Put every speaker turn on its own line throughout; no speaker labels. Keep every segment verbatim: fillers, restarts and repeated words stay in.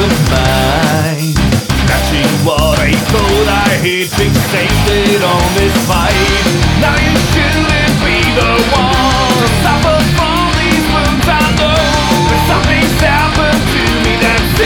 of mind. Snatching what I thought I had, fixated on this fight. Now you shouldn't be the one to suffer from these wounds. I know that something's happened to me that's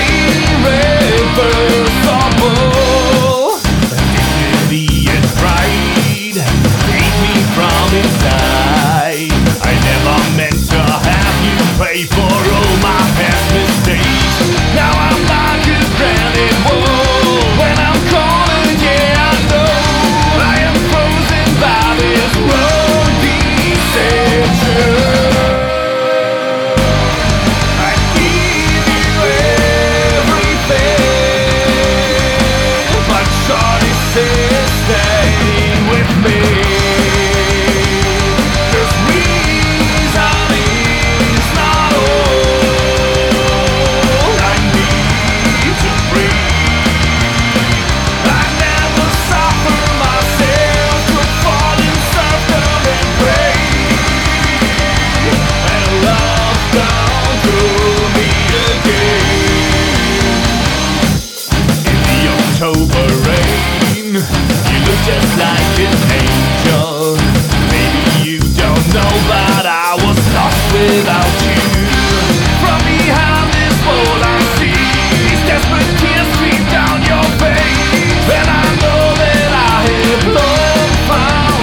irreversible. Dignity and pride take me from inside. I never meant to have you pay for all my past mistakes. Now I'm like a granite wall. When I'm calling, yeah, I know I am frozen by this road deception. I give you everything, but choice is staying with me. 'Cause reason is not all I need to breathe. I never suffer myself to fall in circle and pray, and love don't draw me again. In the October rain, you look just like an angel. Maybe you don't know, but I was lost without you. From behind this wall I see these desperate tears stream down your face, and I know that I have long found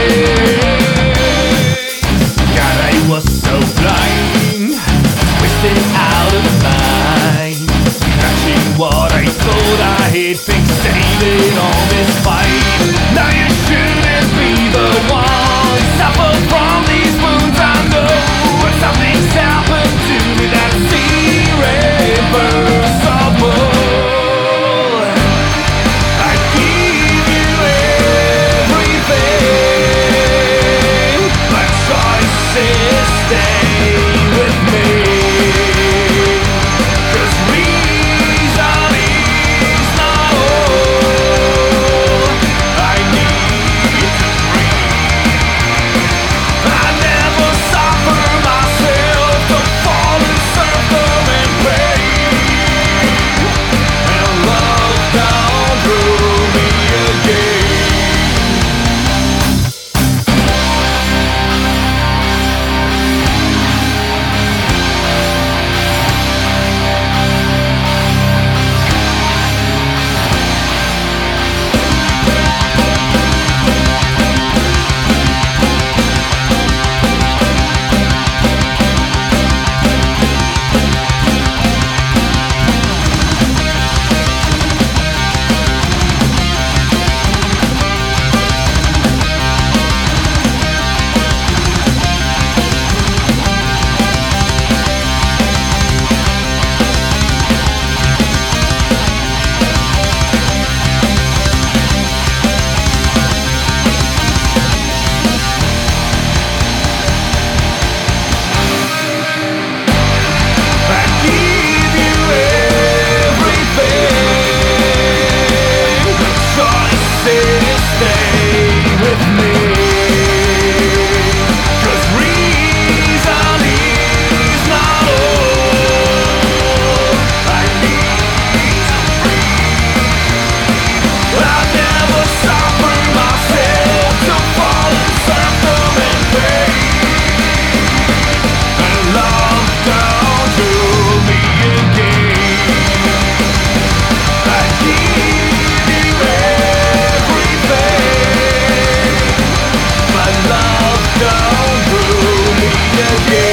grace. God, I was so blind, twisted out of mind, catching what I thought I had, fixated on this fight. Now you shouldn't be the one to suffer from these wounds. I know, but something's happened to me that's irreversible. I give you everything, but choices stay with me. 'Cause reason is not all I need to breathe. I never suffer myself to fall in circle and pray, and love don't draw me again. I give you everything, but choices stay with me. 'Cause reason is not all I need to breathe. I never suffer myself to fall in circle and pray, and love don't draw me again. I give you everything, but love don't draw me again.